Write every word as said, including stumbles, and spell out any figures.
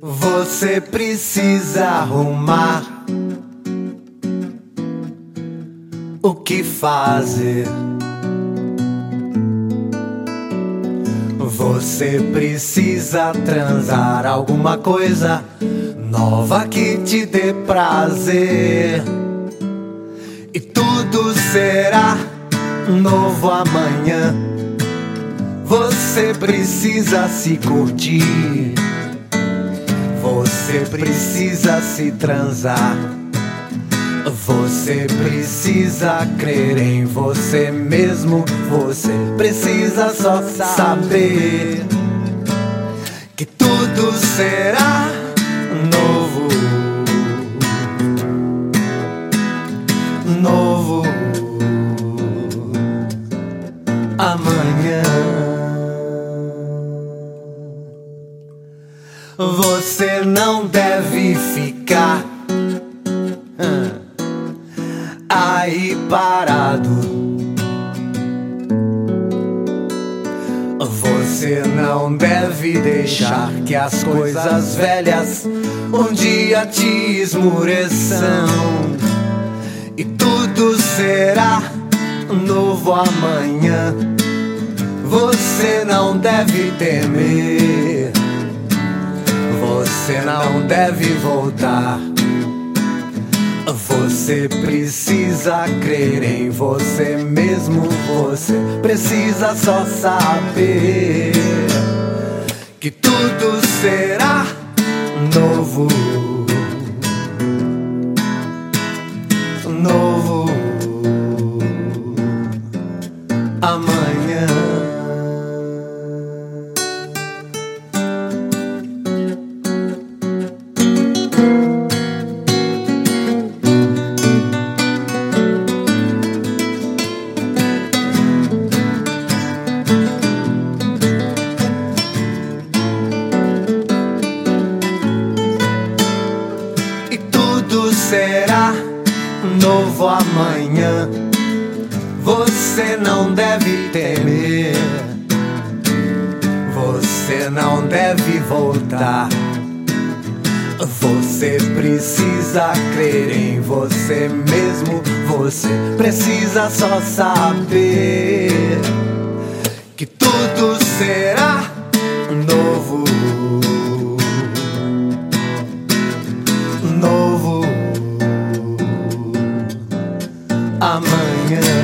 Você precisa arrumar o que fazer. Você precisa transar alguma coisa nova que te dê prazer. E tudo será novo amanhã. Você precisa se curtir. Você precisa se transar. Você precisa crer em você mesmo. Você precisa só saber que tudo será novo. Novo amanhã. Você não deve ficar aí parado. Você não deve deixar que as coisas velhas um dia te esmureçam. E tudo será novo amanhã. Você não deve temer. Você não deve voltar. Você precisa crer em você mesmo. Você precisa só saber que tudo será novo. Novo amanhã. Será novo amanhã. Você não deve temer. Você não deve voltar. Você precisa crer em você mesmo. Você precisa só saber que tudo será novo. Novo amanhã.